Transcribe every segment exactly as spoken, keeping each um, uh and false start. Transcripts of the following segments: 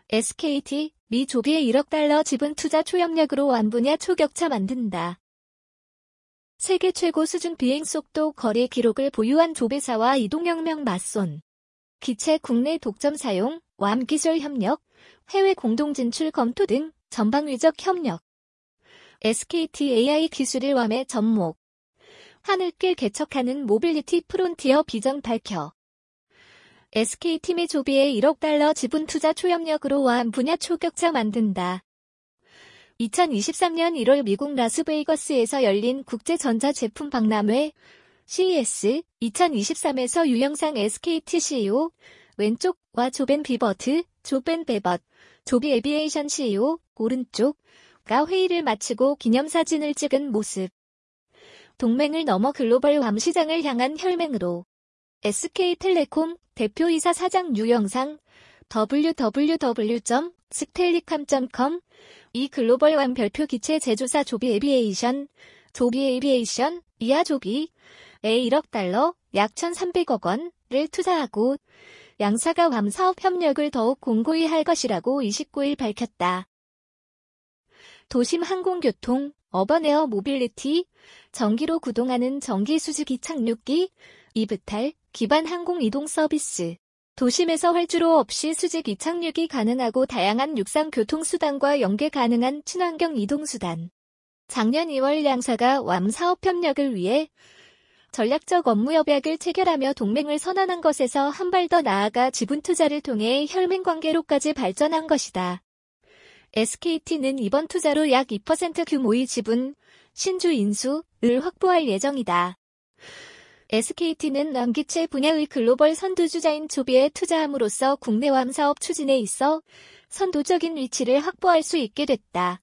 에스케이티, 미 조비의 일억 달러 지분 투자 초협력으로 완 분야 초격차 만든다. 세계 최고 수준 비행속도 거리 기록을 보유한 조비사와 이동혁명 맞손. 기체 국내 독점 사용, 왬 기술 협력, 해외 공동 진출 검토 등 전방위적 협력. 에스케이티 에이아이 기술을 왬에 접목. 하늘길 개척하는 모빌리티 프론티어 비전 밝혀. 에스케이티 미 조비의 일억 달러 지분 투자 초협력으로 왬 분야 초격차 만든다. 이천이십삼년 일월 미국 라스베이거스에서 열린 국제전자제품 박람회 씨이에스 이천이십삼에서 유영상 에스케이티 씨이오, 왼쪽과 조벤 비버트, 조벤 베벗, 조비 에비에이션 씨이오, 오른쪽가 회의를 마치고 기념사진을 찍은 모습. 동맹을 넘어 글로벌 왬 시장을 향한 혈맹으로. 에스케이텔레콤 대표이사 사장 유영상 더블유 더블유 더블유 점 스텔리캄 점 컴 이 글로벌 왬 별표 기체 제조사 조비 에비에이션, 조비 에비에이션, 이하 조비에 일억 달러, 약 천삼백억 원을 투자하고 양사가 왬 사업 협력을 더욱 공고히 할 것이라고 이십구일 밝혔다. 도심 항공교통, 어버네어 모빌리티, 전기로 구동하는 전기 수직이 착륙기, 이브탈, 기반 항공 이동 서비스. 도심에서 활주로 없이 수직 이착륙이 가능하고 다양한 육상 교통수단과 연계 가능한 친환경 이동수단. 작년 이월 양사가 왬 사업 협력을 위해 전략적 업무 협약을 체결하며 동맹을 선언한 것에서 한 발 더 나아가 지분 투자를 통해 혈맹 관계로까지 발전한 것이다. 에스케이티는 이번 투자로 약 이 퍼센트 규모의 지분, 신주 인수를 확보할 예정이다. 에스케이티는 왬 기체 분야의 글로벌 선두주자인 조비에 투자함으로써 국내 왬 사업 추진에 있어 선도적인 위치를 확보할 수 있게 됐다.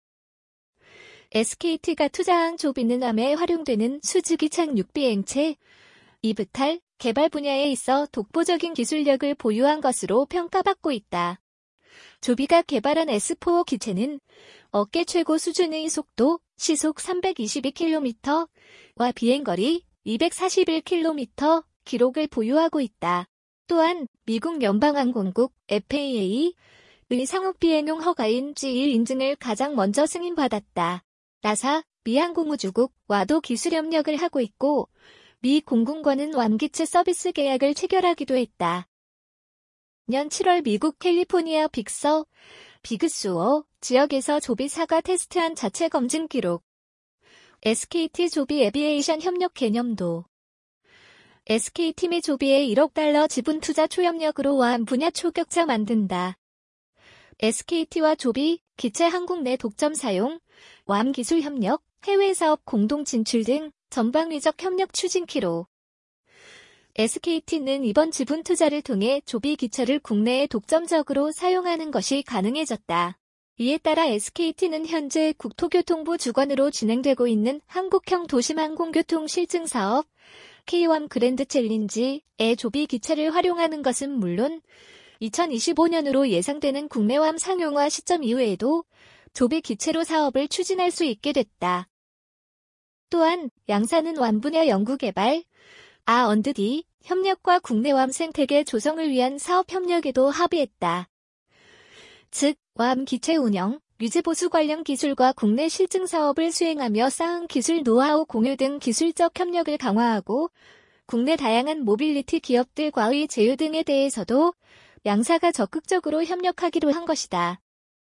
에스케이티가 투자한 조비는 왬에 활용되는 수직이 착륙 비행체, 이브탈, 개발 분야에 있어 독보적인 기술력을 보유한 것으로 평가받고 있다. 조비가 개발한 에스포 기체는 업계 최고 수준의 속도, 시속 삼백이십이 킬로미터와 비행거리 이백사십일 킬로미터 기록을 보유하고 있다. 또한 미국 연방항공국 에프에이에이의 상업비행용 허가인 지 일 인증을 가장 먼저 승인받았다. 나사, 미 항공우주국과도 기술 협력을 하고 있고 미 공군과는 왬 기체 서비스 계약을 체결하기도 했다. 년 칠월 미국 캘리포니아 빅서, 비그수어 지역에서 조비사가 테스트한 자체 검증 기록. 에스케이티 조비 에비에이션 협력 개념도. 에스케이티 미 조비의 일억 달러 지분 투자 초협력으로 왬 분야 초격차 만든다. 에스케이티와 조비, 기체 항공 내 독점 사용, 왬 기술 협력, 해외 사업 공동 진출 등 전방위적 협력 추진키로. 에스케이티는 이번 지분 투자를 통해 조비 기체를 국내에 독점적으로 사용하는 것이 가능해졌다. 이에 따라 에스케이티는 현재 국토교통부 주관으로 진행되고 있는 한국형 도심항공교통 실증사업 케이 왬 그랜드 챌린지의 조비 기체를 활용하는 것은 물론 이천이십오년으로 예상되는 국내 왬 상용화 시점 이후에도 조비 기체로 사업을 추진할 수 있게 됐다. 또한 양사는 왬 분야 연구개발, 아 언드 디 협력과 국내 왬 생태계 조성을 위한 사업 협력에도 합의했다. 즉, 왬 기체 운영, 유지보수 관련 기술과 국내 실증 사업을 수행하며 쌓은 기술 노하우 공유 등 기술적 협력을 강화하고 국내 다양한 모빌리티 기업들과의 제휴 등에 대해서도 양사가 적극적으로 협력하기로 한 것이다.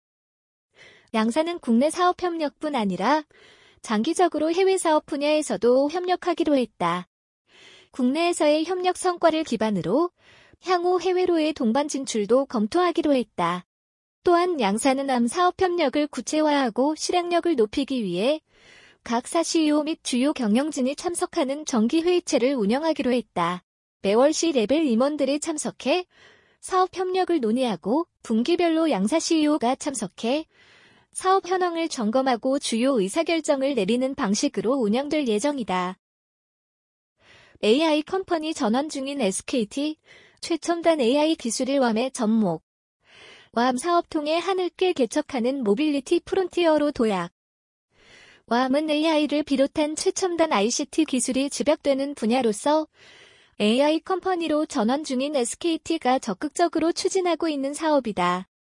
양사는 국내 사업 협력뿐 아니라 장기적으로 해외 사업 분야에서도 협력하기로 했다. 국내에서의 협력 성과를 기반으로 향후 해외로의 동반 진출도 검토하기로 했다. 또한 양사는 왬 사업 협력을 구체화하고 실행력을 높이기 위해 각사 씨이오 및 주요 경영진이 참석하는 정기회의체를 운영하기로 했다. 매월 C-레벨 임원들이 참석해 사업 협력을 논의하고 분기별로 양사 씨이오가 참석해 사업 현황을 점검하고 주요 의사결정을 내리는 방식으로 운영될 예정이다. 에이아이 컴퍼니 전환 중인 에스케이티, 최첨단 에이아이 기술을 왬에 접목. 왬 사업 통해 하늘길 개척하는 모빌리티 프론티어로 도약. 왬은 에이아이를 비롯한 최첨단 아이씨티 기술이 집약되는 분야로서 에이아이 컴퍼니로 전환 중인 에스케이티가 적극적으로 추진하고 있는 사업이다.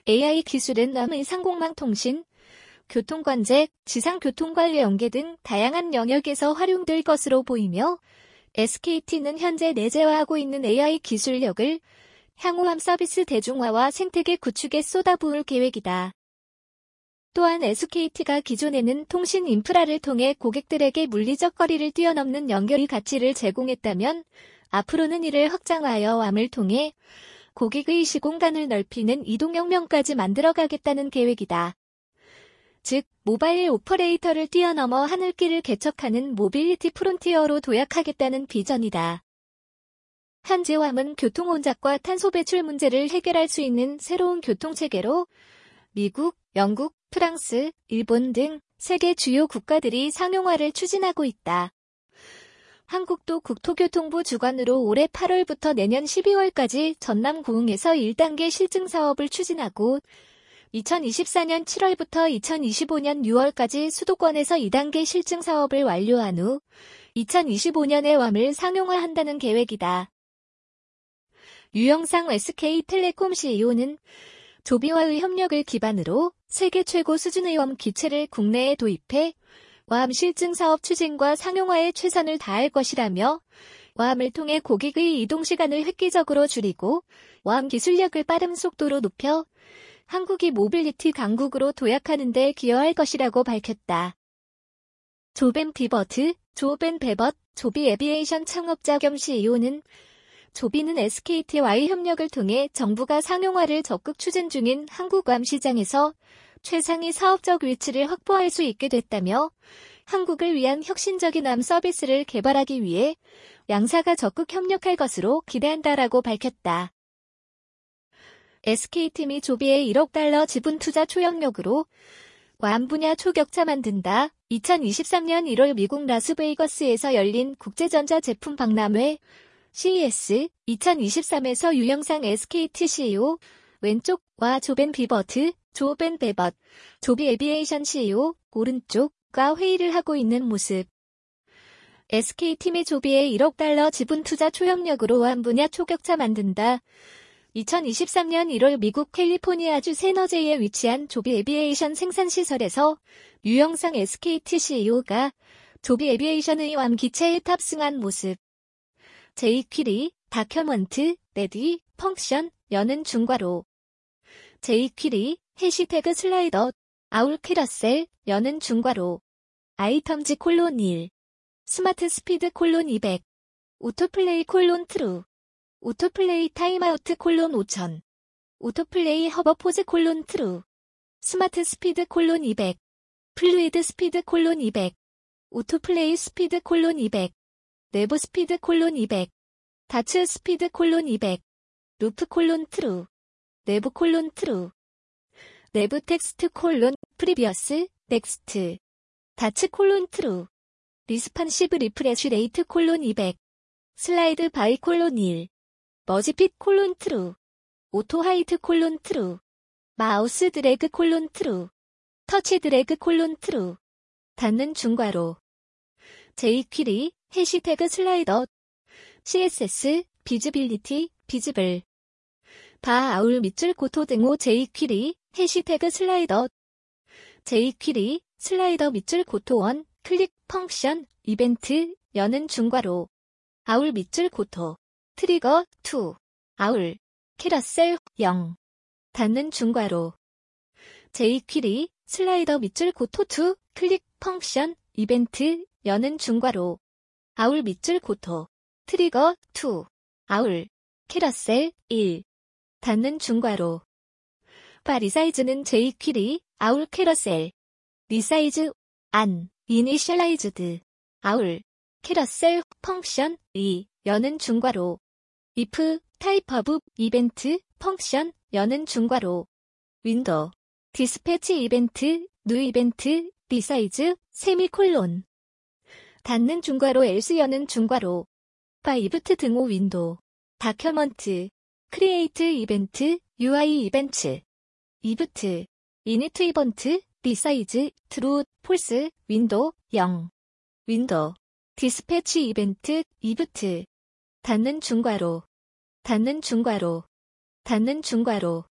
에이아이 기술은 남의 상공망통신, 교통관제, 지상교통관리 연계 등 다양한 영역에서 활용될 것으로 보이며 에스케이티는 현재 내재화하고 있는 에이아이 기술력을 향후함 서비스 대중화와 생태계 구축에 쏟아부을 계획이다. 또한 에스케이티가 기존에는 통신 인프라를 통해 고객들에게 물리적 거리를 뛰어넘는 연결의 가치를 제공했다면 앞으로는 이를 확장하여 왬을 통해 고객의 시공간을 넓히는 이동혁명까지 만들어가겠다는 계획이다. 즉, 모바일 오퍼레이터를 뛰어넘어 하늘길을 개척하는 모빌리티 프론티어로 도약하겠다는 비전이다. 현재 왬은 교통 혼잡과 탄소 배출 문제를 해결할 수 있는 새로운 교통체계로 미국, 영국, 프랑스, 일본 등 세계 주요 국가들이 상용화를 추진하고 있다. 한국도 국토교통부 주관으로 올해 팔월부터 내년 십이월까지 전남 고흥에서 일 단계 실증 사업을 추진하고 이천이십사년 칠월부터 이천이십오년 유월까지 수도권에서 이 단계 실증 사업을 완료한 후 이천이십오년에 왬을 상용화한다는 계획이다. 유영상 에스케이텔레콤 씨이오는 조비와의 협력을 기반으로 세계 최고 수준의 왬 기체를 국내에 도입해 왬 실증 사업 추진과 상용화에 최선을 다할 것이라며 왬을 통해 고객의 이동 시간을 획기적으로 줄이고 왬 기술력을 빠른 속도로 높여 한국이 모빌리티 강국으로 도약하는 데 기여할 것이라고 밝혔다. 조벤 비버트, 조벤 베벗, 조비 에비에이션 창업자 겸 씨이오는 조비는 에스케이티와의 협력을 통해 정부가 상용화를 적극 추진 중인 한국 왬 시장에서 최상의 사업적 위치를 확보할 수 있게 됐다며 한국을 위한 혁신적인 왬 서비스를 개발하기 위해 양사가 적극 협력할 것으로 기대한다라고 밝혔다. 에스케이팀이 조비의 일억 달러 지분 투자 초영역으로 왬 분야 초격차 만든다. 이천이십삼년 일월 미국 라스베이거스에서 열린 국제전자 제품 박람회 씨이에스 이천이십삼에서 유영상 에스케이티 씨이오, 왼쪽과 조벤 비버트, 조벤 베벗, 조비 에비에이션 씨이오, 오른쪽과 회의를 하고 있는 모습. 에스케이팀이 조비의 일억 달러 지분 투자 초영역으로 왬 분야 초격차 만든다. 이천이십삼년 일월 미국 캘리포니아주 세너제이에 위치한 조비 에비에이션 생산시설에서 유영상 에스케이티 씨이오가 조비 에비에이션의 왬 기체에 탑승한 모습. 제이퀴리, 다큐먼트, 레디, 펑션, 여는 중괄호. 제이퀴리, 해시태그 슬라이더, 아울 캐러셀, 여는 중괄호. 아이텀즈 콜론 일. 스마트 스피드 콜론 이백. 오토플레이 콜론 트루. 오토플레이 타임아우트 콜론 오천. 오토플레이 허버포즈 콜론 트루. 스마트 스피드 콜론 이백. 플루이드 스피드 콜론 이백. 오토플레이 스피드 콜론 이백. 내부 스피드 콜론 이백. 다츠 스피드 콜론 이백. 루프 콜론 트루. 내부 콜론 트루. 내부 텍스트 콜론 프리비어스 넥스트. 다츠 콜론 트루. 리스판시브 리프레쉬 레이트 콜론 이백. 슬라이드 바이 콜론 일. 머지핏 콜론 트루. 오토 하이트 콜론 트루. 마우스 드래그 콜론 트루. 터치 드래그 콜론 트루. 닫는 중괄호. 제이퀴리, 해시태그 슬라이더. 씨에스에스, 비즈빌리티, 비즈블. 바 아울 밑줄 고토 등호 제이퀴리, 해시태그 슬라이더. 제이퀴리, 슬라이더 밑줄 고토 원, 클릭 펑션, 이벤트, 여는 중괄호. 아울 밑줄 고토. 트리거 이. 아울. 캐러셀 영. 닫는 중괄호. 제이퀴리, 슬라이더 밑줄 고토 이, 클릭 펑션, 이벤트, 여는 중괄호. 아울 밑줄 고토. 트리거 이. 아울. 캐러셀 일. 닫는 중괄호. 바 리사이즈는 제이퀴리, 아울 캐러셀. 리사이즈, 안, 이니셜라이즈드. 아울. 캐러셀, 펑션, 이, 여는 중괄호. if, 타입 오브, 이벤트, 펑션, 여는 중괄호. 윈도우. 디스패치 이벤트, 뉴 이벤트, 리사이즈, 세미콜론. 닫는 중괄호 else 여는 중괄호. 바 이브트 등호 윈도우. 다큐먼트. 크리에이트 이벤트, 유아이 이벤트. 이브트. 이니트 이번트, 리사이즈, 트루, 폴스, 윈도우, 영. 윈도우. 디스패치 이벤트, 이브트. 닫는 중괄호. 닫는 중괄호. 닫는 중괄호.